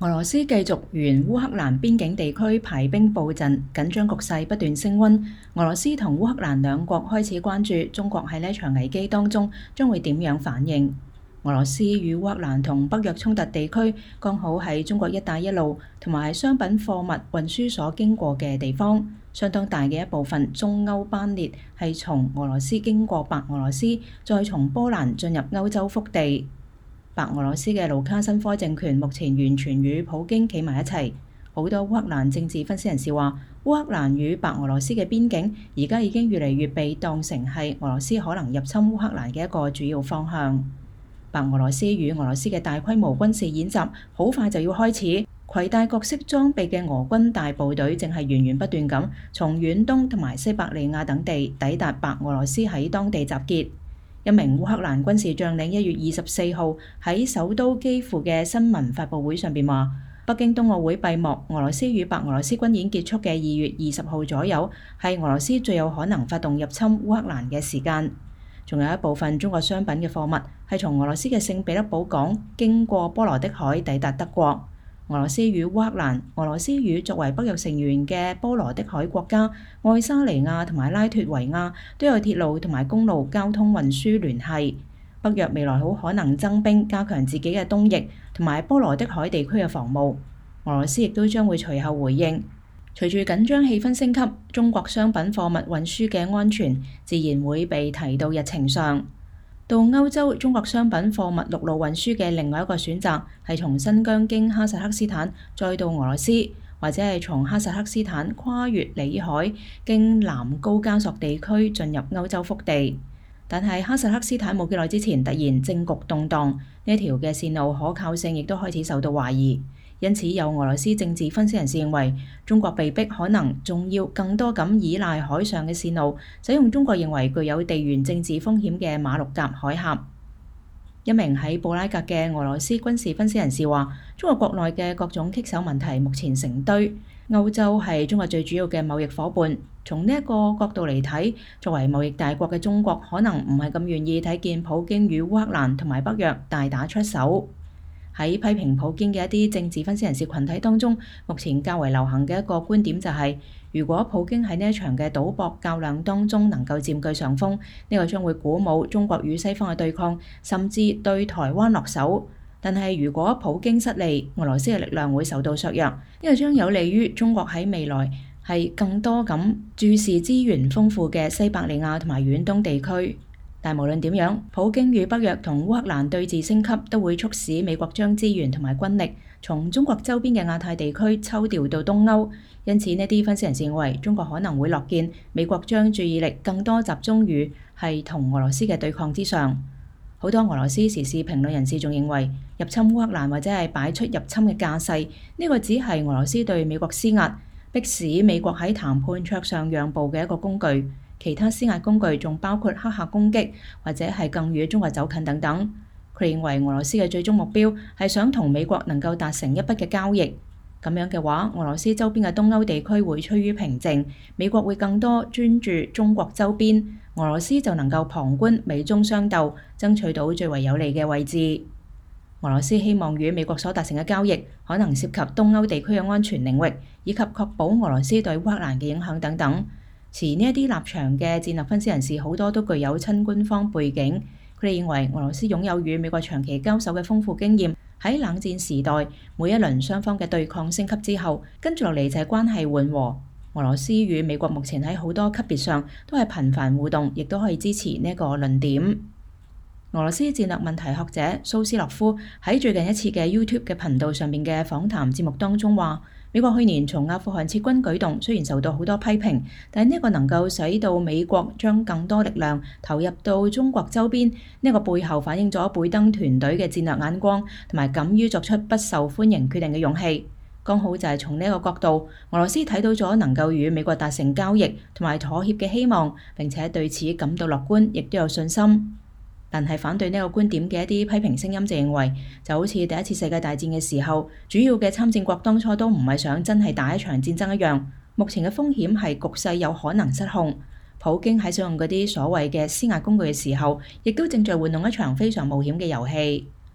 俄羅斯繼續沿烏克蘭邊境地區排兵布陣，緊張局勢不斷升溫。俄羅斯同烏克蘭兩國開始關注中國喺呢場危機當中將會點樣反應。俄羅斯與烏克蘭同北約衝突地區剛好喺中國一帶一路同埋商品貨物運輸所經過嘅地方，相當大嘅一部分中歐班列係從俄羅斯經過白俄羅斯，再從波蘭進入歐洲腹地。白俄羅斯嘅盧卡申科政權目前完全與普京企埋一齊。好多烏克蘭政治分析人士話，烏克蘭與白俄羅斯嘅邊境而家已經越嚟越被當成係俄羅斯可能入侵烏克蘭嘅一個主要方向。白俄羅斯與俄羅斯嘅大規模軍事演習好快就要開始，攜帶各式裝備嘅俄軍大部隊正係源源不斷咁從遠東同埋西伯利亞等地抵達白俄羅斯，喺當地集結。一名烏克蘭軍事將領1月24號喺首都基輔嘅新聞發佈會上邊話，北京冬奧會閉幕，俄羅斯與白俄羅斯軍演結束嘅2月20號左右係俄羅斯最有可能發動入侵烏克蘭嘅時間。仲有一部分中國商品嘅貨物係從俄羅斯嘅聖彼得堡港經過波羅的海抵達德國。俄羅斯與烏克蘭、俄羅斯與作為北約成員嘅波羅的海國家愛沙尼亞同埋拉脫維亞都有鐵路同埋公路交通運輸聯繫。北約未來好可能增兵，加強自己嘅東翼同埋波羅的海地區嘅防務。俄羅斯亦都將會隨後回應。隨住緊張氣氛升級，中國商品貨物運輸嘅安全自然會被提到日程上。到歐洲，中國商品貨物陸路運輸嘅另外一個選擇係從新疆經哈薩克斯坦再到俄羅斯，或者係從哈薩克斯坦跨越里海經南高加索地區進入歐洲腹地。但係哈薩克斯坦冇幾耐之前突然政局動盪，呢條嘅線路可靠性亦都開始受到懷疑。因此有俄羅斯政治分析人士認為，中國被迫可能仲要更多咁依賴海上嘅線路，使用中國認為具有地緣政治風險嘅馬六甲海峽。一名喺布拉格嘅俄羅斯軍事分析人士話，中國國內嘅各種棘手問題目前成堆，歐洲係中國最主要嘅貿易夥伴。從呢一個角度嚟睇，作為貿易大國嘅中國可能唔係咁願意睇見普京與烏克蘭同埋北約大打出手。喺批評普京嘅一啲政治分析人士群體當中，目前較為流行嘅一個觀點就係，如果普京喺呢一場嘅賭博較量當中能夠佔據上風，呢個將會鼓舞中國與西方嘅對抗，甚至對台灣落手。但係如果普京失利，俄羅斯嘅力量會受到削弱，呢個將有利於中國喺未來係更多咁注視資源豐富嘅西伯利亞同埋遠東地區。但無論點樣，普京與北約同烏克蘭對峙升級，都會促使美國將資源同埋軍力從中國周邊嘅亞太地區抽調到東歐。因此呢啲分析人士認為，中國可能會樂見美國將注意力更多集中於係同俄羅斯嘅對抗之上。好多俄羅斯時事評論人士仲認為，入侵烏克蘭或者係擺出入侵嘅架勢，呢個只係俄羅斯對美國施壓，迫使美國喺談判桌上讓步嘅一個工具。其他施壓工具仲包括黑客攻擊，或者係更與中國走近等等。佢認為俄羅斯嘅最終目標係想同美國能夠達成一筆嘅交易。咁樣嘅話，俄羅斯周邊嘅東歐地區會趨於平靜，美國會更多專注中國周邊，俄羅斯就能夠旁觀美中相鬥，爭取到最為有利嘅位置。俄羅斯希望與美國所達成嘅交易可能涉及東歐地區嘅安全領域，以及確保俄羅斯對烏克蘭嘅影響等等。持呢一啲立場嘅戰略分析人士好多都具有親軍方背景，佢哋認為俄羅斯擁有與美國長期交手嘅豐富經驗。喺冷戰時代，每一輪雙方嘅對抗升級之後，跟住落嚟就係關係緩和。俄羅斯與美國目前喺好多級別上都係頻繁互動，亦都可以支持呢一個論點。俄羅斯戰略問題學者蘇斯洛夫喺最近一次嘅 YouTube 嘅頻道上面嘅訪談節目當中話，美國去年從阿富汗撤軍舉動雖然受到好多批評，但係呢個能夠使到美國將更多力量投入到中國周邊，呢個背後反映咗貝登團隊嘅戰略眼光同埋敢於作出不受歡迎決定嘅勇氣。剛好就係從呢個角度，俄羅斯睇到咗能夠與美國達成交易同埋妥協嘅希望，並且對此感到樂觀，亦都有信心。但係反對呢個觀點嘅一啲批評聲音就認為，就好似第一次世界大戰嘅時候，主要嘅參戰國當初都唔係想真係打一場戰爭一樣。目前嘅風險係局勢有可能失控。普京喺使用嗰啲所謂嘅施壓工具嘅時候，亦都正在玩弄一場非常冒險嘅遊戲。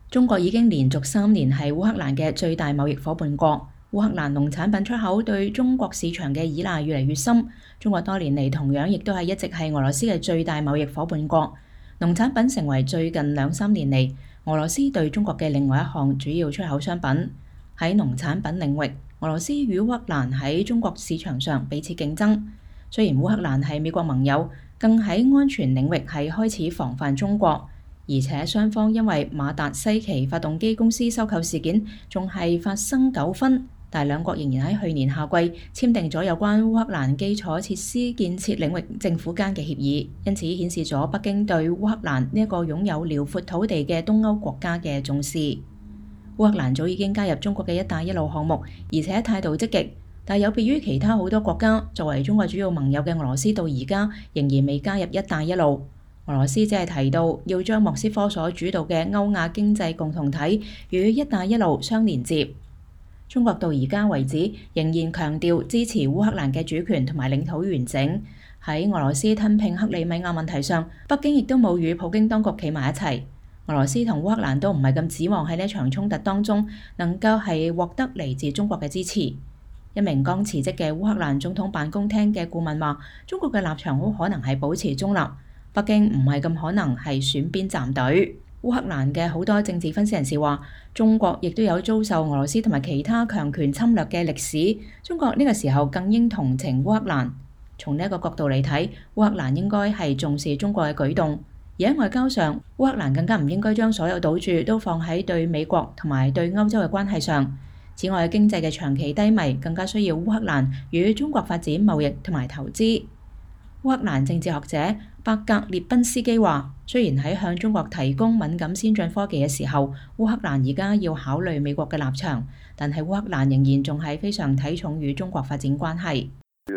中國已經連續3年係烏克蘭嘅最大貿易夥伴國。烏克蘭農產品出口對中國市場嘅依賴越嚟越深。中國多年嚟同樣亦都係一直係俄羅斯嘅最大貿易夥伴國。農產品成為最近2-3年嚟俄羅斯對中國嘅另外一項主要出口商品。喺農產品領域，俄羅斯與烏克蘭喺中國市場上彼此競爭。雖然烏克蘭係美國盟友，更喺安全領域係開始防範中國。而且雙方因為馬達西奇發動機公司收購事件仲係發生糾紛，但兩國仍然喺去年夏季簽訂咗有關烏克蘭基礎設施建設領域政府間嘅協議，因此顯示咗北京對烏克蘭呢一個擁有遼闊土地嘅東歐國家嘅重視。烏克蘭早已經加入中國嘅一帶一路項目，而且態度積極，但有別於其他好多國家，作為中國主要盟友嘅俄羅斯到而家仍然未加入一帶一路。俄羅斯只係提到要將莫斯科所主導嘅歐亞經濟共同體與一帶一路相連接。中國到而家為止仍然強調支持烏克蘭嘅主權同埋領土完整。喺俄羅斯吞併克里米亞問題上，北京亦都冇與普京當局企埋一齊。俄羅斯同烏克蘭都唔係咁指望喺呢一場衝突當中能夠係獲得嚟自中國嘅支持。一名剛辭職嘅烏克蘭總統辦公廳嘅顧問話，中國嘅立場好可能係保持中立。北京唔係咁可能係選邊站隊。烏克蘭嘅好多政治分析人士話，中國亦都有遭受俄羅斯同埋其他強權侵略嘅歷史。中國呢個時候更應同情烏克蘭。從呢一個角度嚟睇，烏克蘭應該係重視中國嘅舉動。而喺外交上，烏克蘭更加唔應該將所有賭注都放喺對美國同埋對歐洲嘅關係上。此外，經濟嘅長期低迷更加需要烏克蘭與中國發展貿易同埋投資。烏克蘭政治學者伯格列賓斯基話，雖然喺向中國提供敏感先進科技嘅時候，烏克蘭而家要考慮美國嘅立場，但係烏克蘭仍然仲係非常睇重與中國發展關係。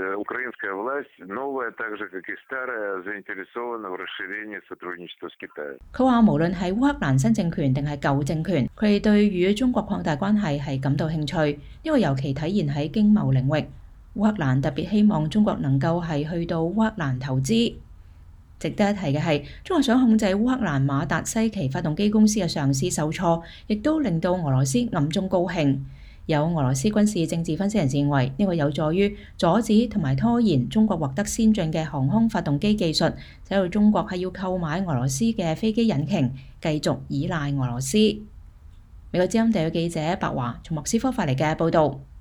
佢話無論係烏克蘭新政權定係舊政權，佢哋對與中國擴大關係係感到興趣，呢個尤其體現喺經貿領域。烏克蘭特別希望中國能夠係去到烏克蘭投資。值得一提嘅係，中國想控制烏克蘭馬達西奇發動機公司嘅上市受挫，亦都令到俄羅斯暗中高興。有俄羅斯軍事政治分析人士認為，呢個有助於阻止同埋拖延中國獲得先進嘅航空發動機技術，使到中國係要購買俄羅斯嘅飛機引擎，繼續依賴俄羅斯。美國之音地嘅記者白華從莫斯科發嚟嘅報導。